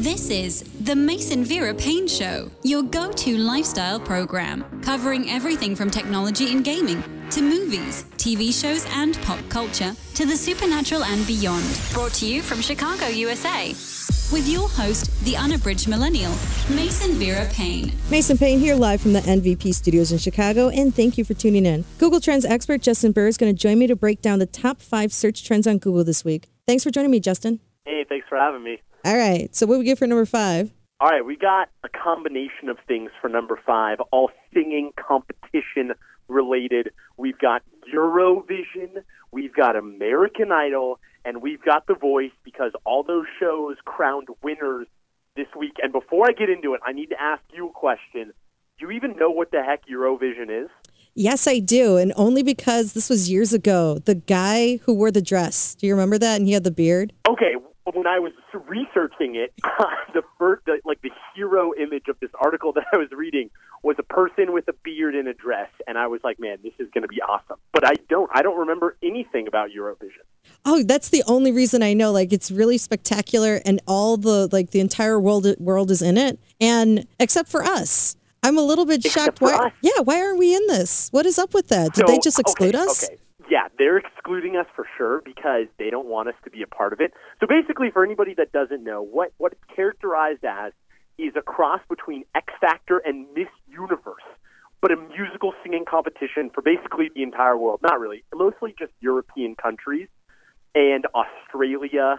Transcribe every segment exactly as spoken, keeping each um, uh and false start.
This is the Mason Vera Payne Show, your go-to lifestyle program, covering everything from technology and gaming to movies, T V shows, and pop culture to the supernatural and beyond. Brought to you from Chicago, U S A. With your host, the unabridged millennial, Mason Vera Payne. Mason Payne here live from the N V P studios in Chicago, and thank you for tuning in. Google Trends expert Justin Burr is going to join me to break down the top five search trends on Google this week. Thanks for joining me, Justin. Hey, thanks for having me. All right, so what do we get for number five? All right, we got a combination of things for number five, all singing competition related. We've got Eurovision, we've got American Idol, and we've got The Voice, because all those shows crowned winners this week. And before I get into it, I need to ask you a question. Do you even know what the heck Eurovision is? Yes, I do, and only because this was years ago. The guy who wore the dress, do you remember that? And he had the beard? Okay, when I was researching it, the first, the, like the hero image of this article that I was reading was a person with a beard and a dress, and I was like, man, this is going to be awesome. But I don't, I don't remember anything about Eurovision. Oh, that's the only reason I know. Like, it's really spectacular, and all the like the entire world world is in it, and except for us. I'm a little bit Except shocked. for Why? us? Yeah, why aren't we in this? What is up with that? Did So, they just exclude okay, us? Okay. Yeah, they're excluding us for sure because they don't want us to be a part of it. So basically, for anybody that doesn't know, what, what it's characterized as is a cross between X Factor and Miss Universe, but a musical singing competition for basically the entire world. Not really. Mostly just European countries and Australia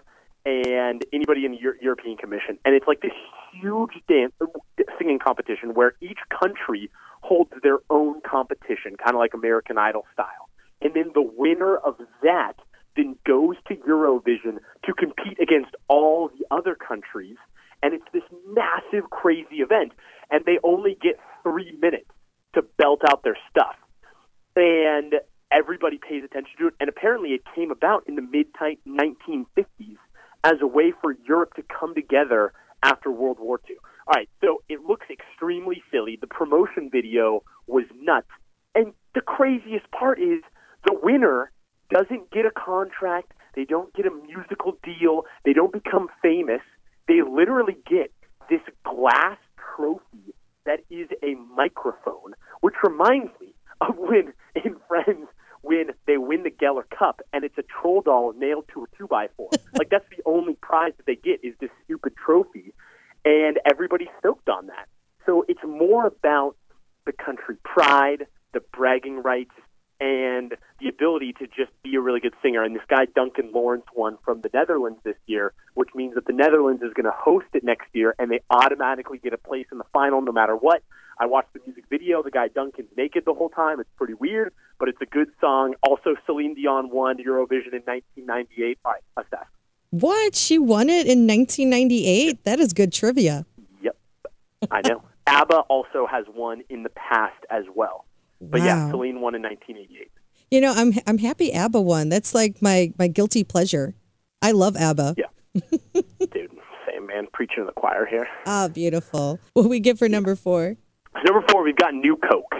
and anybody in the Euro- European Commission. And it's like this huge dance singing competition where each country holds their own competition, kind of like American Idol style. And then the winner of that then goes to Eurovision to compete against all the other countries. And it's this massive, crazy event. And they only get three minutes to belt out their stuff. And everybody pays attention to it. And apparently it came about in the mid nineteen fifties as a way for Europe to come together after World War Two. All right, so it looks extremely silly. The promotion video was nuts. And the craziest part is the winner doesn't get a contract. They don't get a musical deal. They don't become famous. They literally get this glass trophy that is a microphone, which reminds me of when in Friends, when they win the Geller Cup and it's a troll doll nailed to a two by four. Like, that's the only prize that they get is this stupid trophy, and everybody's stoked on that. So it's more about the country pride, the bragging rights, and the ability to just be a really good singer. And this guy, Duncan Lawrence, won from the Netherlands this year, which means that the Netherlands is going to host it next year, and they automatically get a place in the final no matter what. I watched the music video. The guy Duncan's naked the whole time. It's pretty weird, but it's a good song. Also, Celine Dion won Eurovision in nineteen ninety-eight. All right, assess. What? She won it in nineteen ninety-eight? That is good trivia. Yep, I know. ABBA also has won in the past as well. But wow. yeah, Celine won in nineteen eighty-eight. You know, I'm I'm happy ABBA won. That's like my, my guilty pleasure. I love ABBA. Yeah. Dude, same man, preaching to the choir here. Ah, beautiful. What do we get for number four? Number four, we've got New Coke.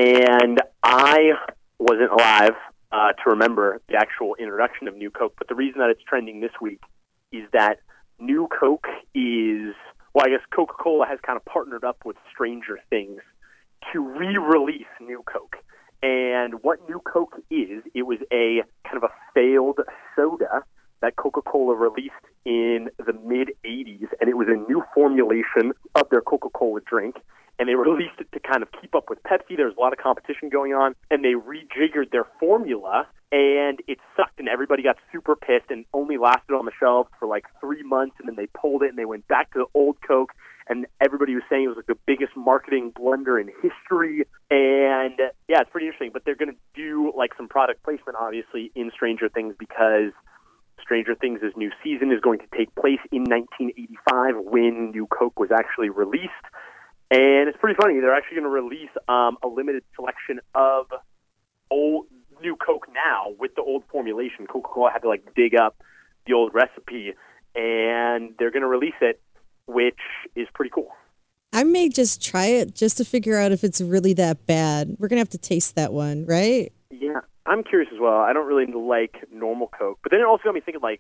And I wasn't alive uh, to remember the actual introduction of New Coke, but the reason that it's trending this week is that New Coke is, well, I guess Coca-Cola has kind of partnered up with Stranger Things to re-release New Coke. And what New Coke is, it was a kind of a failed soda that Coca-Cola released in the mid-eighties, and it was a new formulation of their Coca-Cola drink, and they released it to kind of keep up with Pepsi. There was a lot of competition going on, and they rejiggered their formula, and it sucked, and everybody got super pissed and only lasted on the shelves for like three months, and then they pulled it, and they went back to the old Coke, and everybody was saying it was like the biggest marketing blunder in history, and yeah, it's pretty interesting, but they're going to do like some product placement, obviously, in Stranger Things, because Stranger Things' new season is going to take place in nineteen eighty-five when New Coke was actually released. And it's pretty funny. They're actually going to release um, a limited selection of old New Coke now with the old formulation. Coca-Cola had to like dig up the old recipe, and they're going to release it, which is pretty cool. I may just try it just to figure out if it's really that bad. We're going to have to taste that one, right? Yeah, I'm curious as well. I don't really like normal Coke, but then it also got me thinking, like,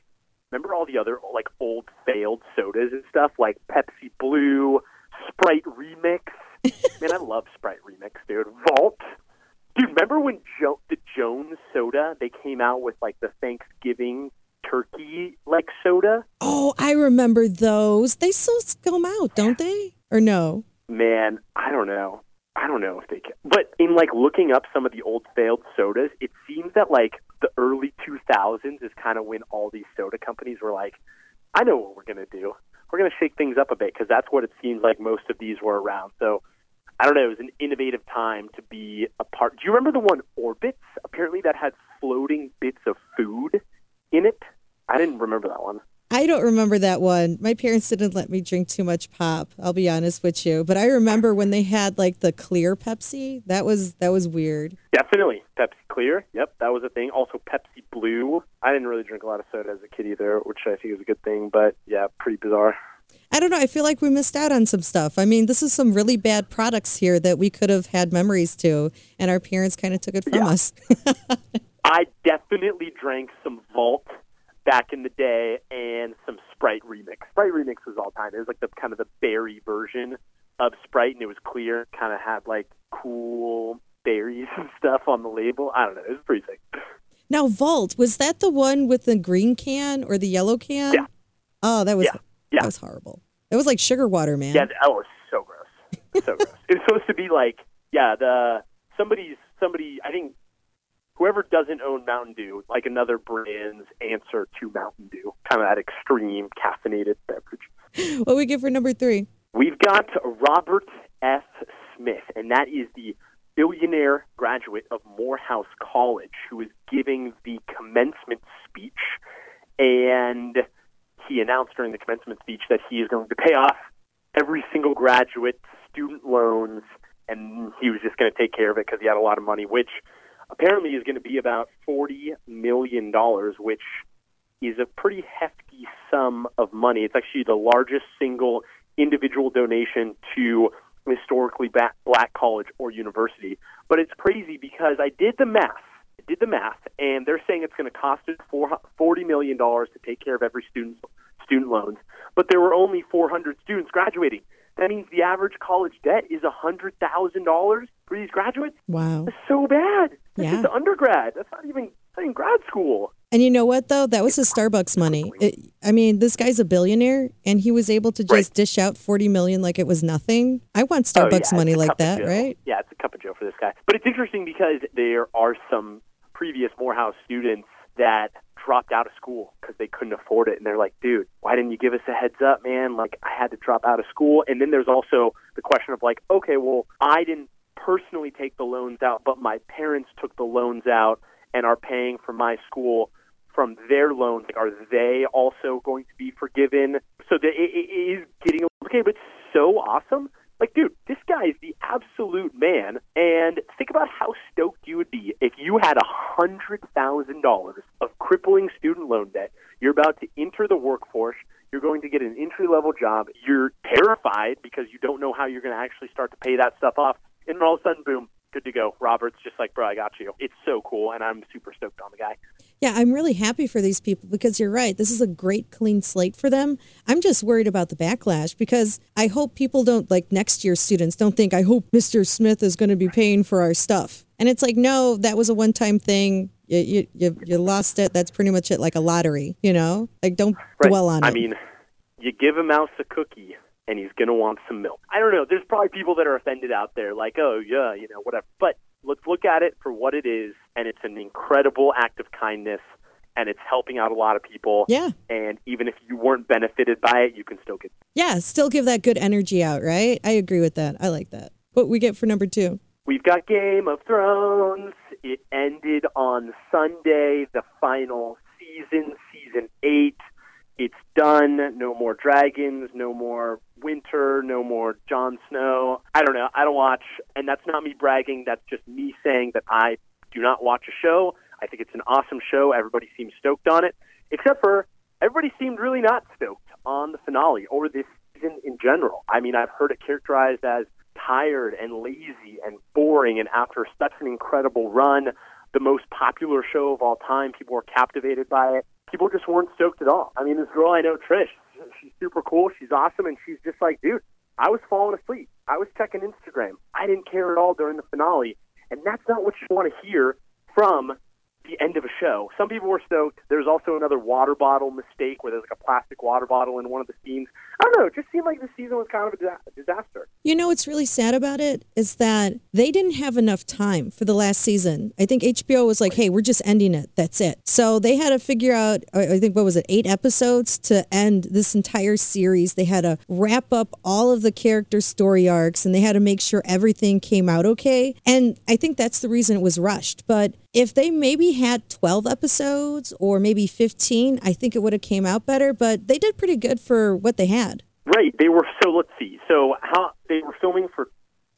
remember all the other like old failed sodas and stuff like Pepsi Blue, Sprite Remix. Man, I love Sprite Remix, dude. Vault. Dude, remember when jo- the Jones soda, they came out with like the Thanksgiving turkey like soda? Oh, I remember those. They still come out, don't they? Or no? Man, I don't know. I don't know if they can. But in like looking up some of the old failed sodas, it seems that like the early two thousands is kind of when all these soda companies were like, I know what we're going to do. We're going to shake things up a bit because that's what it seems like most of these were around. So I don't know. It was an innovative time to be a part. Do you remember the one Orbits? Apparently that had floating bits of food in it. I didn't remember that one. I don't remember that one. My parents didn't let me drink too much pop, I'll be honest with you. But I remember when they had like the clear Pepsi. That was that was weird. Definitely. Pepsi Clear. Yep, that was a thing. Also Pepsi Blue. I didn't really drink a lot of soda as a kid either, which I think is a good thing. But yeah, pretty bizarre. I don't know. I feel like we missed out on some stuff. I mean, this is some really bad products here that we could have had memories to, and our parents kind of took it from yeah. us. I definitely drank some Vault back in the day and some Sprite Remix. Sprite Remix was all time. It was like the kind of the berry version of Sprite, and it was clear. Kind of had like cool berries and stuff on the label. I don't know. It was pretty sick. Now, Vault, was that the one with the green can or the yellow can? Yeah. Oh, that was yeah. Yeah. that was horrible. It was like sugar water, man. Yeah, that was so gross. So gross. It was supposed to be like, yeah, the somebody's somebody. I think whoever doesn't own Mountain Dew, like another brand's answer to Mountain Dew, kind of that extreme caffeinated beverage. What we get for number three? We've got Robert F. Smith, and that is the billionaire graduate of Morehouse College who is giving the commencement speech, and he announced during the commencement speech that he is going to pay off every single graduate's student loans, and he was just going to take care of it because he had a lot of money, which apparently is going to be about forty million dollars, which is a pretty hefty sum of money. It's actually the largest single individual donation to historically black college or university. But it's crazy because I did the math. I did the math, and they're saying it's going to cost us forty million dollars to take care of every student's student loans. But there were only four hundred students graduating. That means the average college debt is one hundred thousand dollars for these graduates. Wow. That's so bad. That's yeah. just undergrad. That's not even, not even grad school. And you know what, though? That was his Starbucks money. It, I mean, this guy's a billionaire, and he was able to just right. dish out forty million dollars like it was nothing. I want Starbucks oh, yeah, money like that, right? Yeah, it's a cup of joe for this guy. But it's interesting because there are some previous Morehouse students that dropped out of school because they couldn't afford it. And they're like, dude, why didn't you give us a heads up, man? Like, I had to drop out of school. And then there's also the question of like, okay, well, I didn't personally take the loans out, but my parents took the loans out and are paying for my school from their loans. Like, are they also going to be forgiven? So that it, it is getting okay, but it's so awesome. Like, dude, this guy is the absolute man. And think about how stoked you would be if you had one hundred thousand dollars of crippling student loan debt. You're about to enter the workforce. You're going to get an entry-level job. You're terrified because you don't know how you're going to actually start to pay that stuff off. And then all of a sudden, boom, good to go. Robert's just like, bro, I got you. It's so cool, and I'm super stoked on the guy. Yeah, I'm really happy for these people because you're right. This is a great clean slate for them. I'm just worried about the backlash because I hope people don't, like next year's students, don't think, I hope Mister Smith is going to be paying for our stuff. And it's like, no, that was a one-time thing. You you, you, you lost it. That's pretty much it, like a lottery, you know? Like, don't right. dwell on I it. I mean, you give a mouse a cookie, and he's going to want some milk. I don't know. There's probably people that are offended out there, like, oh, yeah, you know, whatever. But let's look at it for what it is, and it's an incredible act of kindness, and it's helping out a lot of people. Yeah. And even if you weren't benefited by it, you can still get... Yeah, still give that good energy out, right? I agree with that. I like that. What we get for number two? We've got Game of Thrones. It ended on Sunday, the final season, season eight. It's done. No more dragons, no more winter, no more Jon Snow. I don't know. I don't watch, and that's not me bragging. That's just me saying that I do not watch a show. I think it's an awesome show. Everybody seems stoked on it, except for everybody seemed really not stoked on the finale or this season in general. I mean, I've heard it characterized as tired and lazy and boring, and after such an incredible run, the most popular show of all time, people were captivated by it. people just weren't stoked at all. I mean, this girl I know, Trish, she's super cool. She's awesome. And she's just like, dude, I was falling asleep. I was checking Instagram. I didn't care at all during the finale. And that's not what you want to hear from the end of a show. Some people were stoked. There's also another water bottle mistake where there's like a plastic water bottle in one of the scenes. I don't know. It just seemed like the season was kind of a disaster. You know what's really sad about it is that they didn't have enough time for the last season. I think H B O was like, hey, we're just ending it. That's it. So they had to figure out, I think, what was it, eight episodes to end this entire series. They had to wrap up all of the character story arcs, and they had to make sure everything came out okay. And I think that's the reason it was rushed. But if they maybe had twelve episodes or maybe fifteen, I think it would have came out better. But they did pretty good for what they had. Right. They were, so let's see. So how they were filming for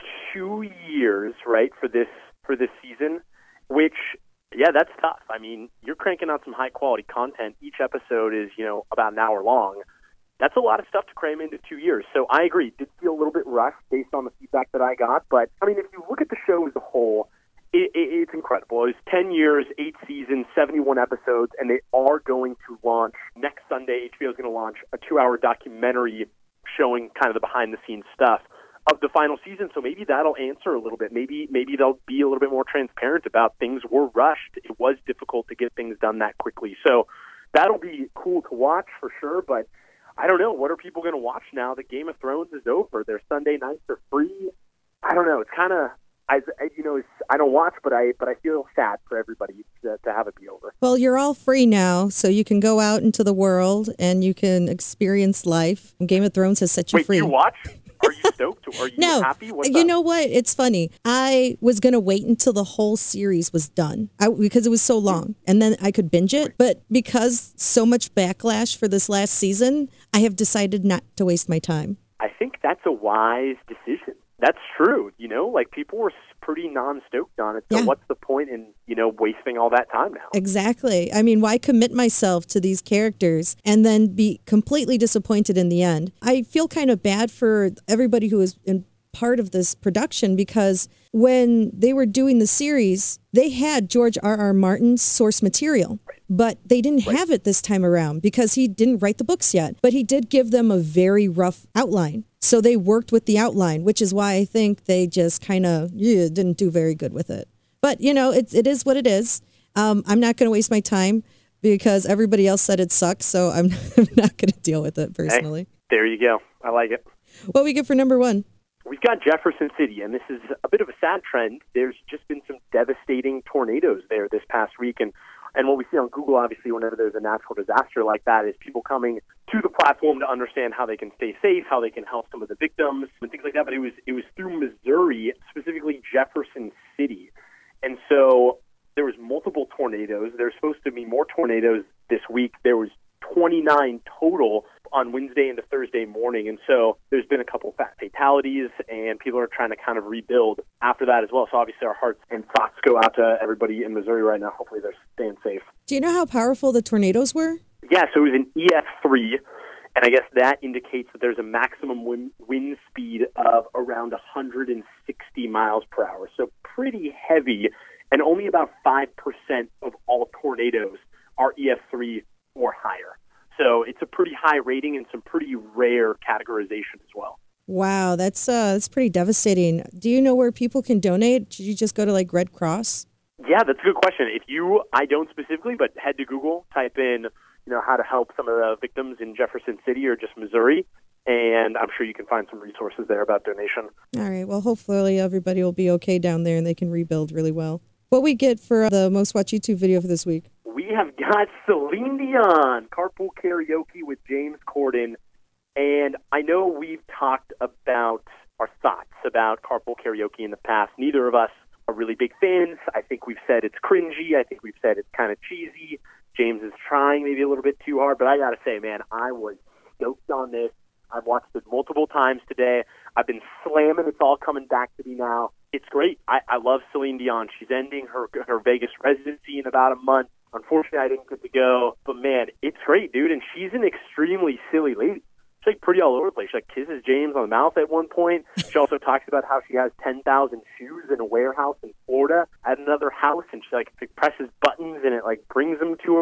two years, right, for this for this season, which, yeah, that's tough. I mean, you're cranking out some high-quality content. Each episode is, you know, about an hour long. That's a lot of stuff to cram into two years. So I agree. It did feel a little bit rushed based on the feedback that I got. But, I mean, if you look at the show as a whole, it, it, it's incredible. It was ten years, eight seasons, seventy-one episodes, and they are going to launch next Sunday. H B O is going to launch a two-hour documentary showing kind of the behind-the-scenes stuff of the final season. So maybe that'll answer a little bit. Maybe maybe they'll be a little bit more transparent about things were rushed. It was difficult to get things done that quickly. So that'll be cool to watch for sure. But I don't know. What are people going to watch now that Game of Thrones is over? Their Sunday nights are free. I don't know. It's kind of... I, you know, it's, I don't watch, but I but I feel sad for everybody to, to have it be over. Well, you're all free now, so you can go out into the world and you can experience life. Game of Thrones has set you Wait, free. Wait, you watch? Are you stoked? Are you no, happy? What's you up? know what? It's funny. I was going to wait until the whole series was done I, because it was so long, and then I could binge it. But because so much backlash for this last season, I have decided not to waste my time. I think that's a wise decision. That's true. You know, like people were pretty non-stoked on it. So yeah. What's the point in, you know, wasting all that time now? Exactly. I mean, why commit myself to these characters and then be completely disappointed in the end? I feel kind of bad for everybody who was in part of this production because when they were doing the series, they had George R. R. Martin's source material. Right. But they didn't right. have it this time around because he didn't write the books yet. But he did give them a very rough outline. So they worked with the outline, which is why I think they just kind of yeah, didn't do very good with it. But, you know, it, it is what it is. Um, I'm not going to waste my time because everybody else said it sucks. So I'm, I'm not going to deal with it personally. Hey, there you go. I like it. What we get for number one? We've got Jefferson City, and this is a bit of a sad trend. There's just been some devastating tornadoes there this past week, and And what we see on Google, obviously, whenever there's a natural disaster like that, is people coming to the platform to understand how they can stay safe, how they can help some of the victims, and things like that. But it was it was through Missouri, specifically Jefferson City. And so there was multiple tornadoes. There's supposed to be more tornadoes this week. There was twenty-nine total on Wednesday into Thursday morning. And so there's been a couple of fatalities, and people are trying to kind of rebuild after that as well. So obviously our hearts and thoughts go out to everybody in Missouri right now. Hopefully they're staying safe. Do you know how powerful the tornadoes were? Yeah, so it was an E F three, and I guess that indicates that there's a maximum wind, wind speed of around one hundred sixty miles per hour. So pretty heavy, and only about five percent of all tornadoes are E F three or higher. So it's a pretty high rating and some pretty rare categorization as well. Wow, that's uh, that's pretty devastating. Do you know where people can donate? Should you just go to like Red Cross? Yeah, that's a good question. If you, I don't specifically, but head to Google, type in, you know, how to help some of the victims in Jefferson City or just Missouri, and I'm sure you can find some resources there about donation. All right. Well, hopefully everybody will be okay down there and they can rebuild really well. What we get for the most watched YouTube video for this week? We have got Celine Dion, Carpool Karaoke with James Corden. And I know we've talked about our thoughts about Carpool Karaoke in the past. Neither of us are really big fans. I think we've said it's cringy. I think we've said it's kind of cheesy. James is trying maybe a little bit too hard. But I got to say, man, I was stoked on this. I've watched it multiple times today. I've been slamming. It's all coming back to me now. It's great. I, I love Celine Dion. She's ending her her Vegas residency in about a month. Unfortunately, I didn't get to go. But, man, it's great, dude. And she's an extremely silly lady. She's like pretty all over the place. She like kisses James on the mouth at one point. She also talks about how she has ten thousand shoes in a warehouse in Florida at another house, and she like presses buttons and it like brings them to her. Yeah,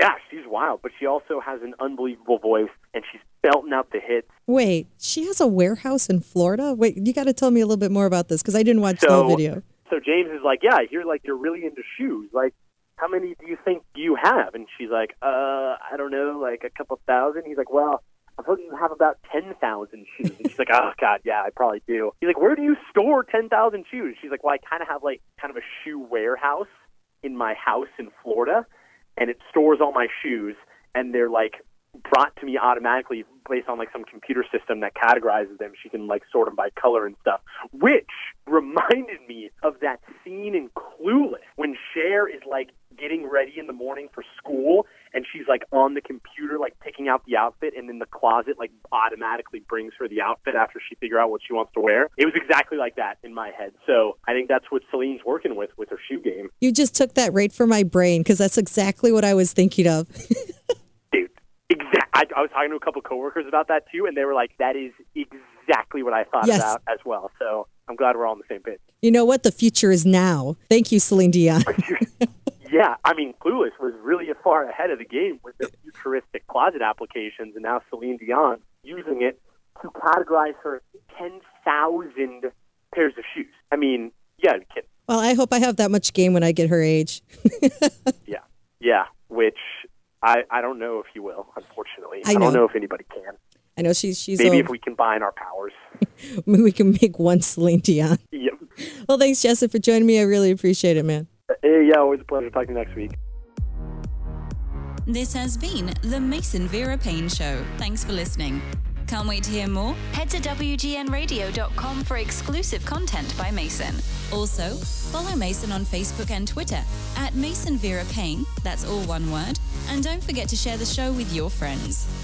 Yeah, she's wild, but she also has an unbelievable voice, and she's belting out the hits. Wait, she has a warehouse in Florida? Wait, you got to tell me a little bit more about this, because I didn't watch so, the video. So James is like, yeah, I hear like you're really into shoes. Like, how many do you think you have? And she's like, uh, I don't know, like a couple thousand. He's like, well, I've heard you have about ten thousand shoes. And she's like, oh, God, yeah, I probably do. He's like, where do you store ten thousand shoes? She's like, well, I kind of have like kind of a shoe warehouse in my house in Florida, and it stores all my shoes, and they're like brought to me automatically based on like some computer system that categorizes them. She can like sort them by color and stuff, which reminded me of that scene in Clueless when Cher is like getting ready in the morning for school, and she's like on the computer like picking out the outfit, and then the closet like automatically brings her the outfit after she figure out what she wants to wear. It was exactly like that in my head. So I think that's what Celine's working with with her shoe game. You just took that right from my brain, because that's exactly what I was thinking of. Dude, exactly. I, I was talking to a couple coworkers about that too, and they were like, that is exactly what I thought Yes. about as well. So I'm glad we're all on the same page. You know what? The future is now. Thank you, Celine Dion. Yeah, I mean, Clueless was really far ahead of the game with their futuristic closet applications, and now Celine Dion using it to categorize her ten thousand pairs of shoes. I mean, yeah, you're kidding. Well, I hope I have that much game when I get her age. Yeah, yeah, which I, I don't know if you will, unfortunately. I I, know. don't know if anybody can. I know she's she's Maybe old. if we combine our powers. Maybe we can make one Celine Dion. Yep. Well, thanks, Jesse, for joining me. I really appreciate it, man. Hey, yeah, always a pleasure talking to you next week. This has been The Mason Vera Payne Show. Thanks for listening. Can't wait to hear more? Head to W G N radio dot com for exclusive content by Mason. Also, follow Mason on Facebook and Twitter at Mason Vera Payne, that's all one word, and don't forget to share the show with your friends.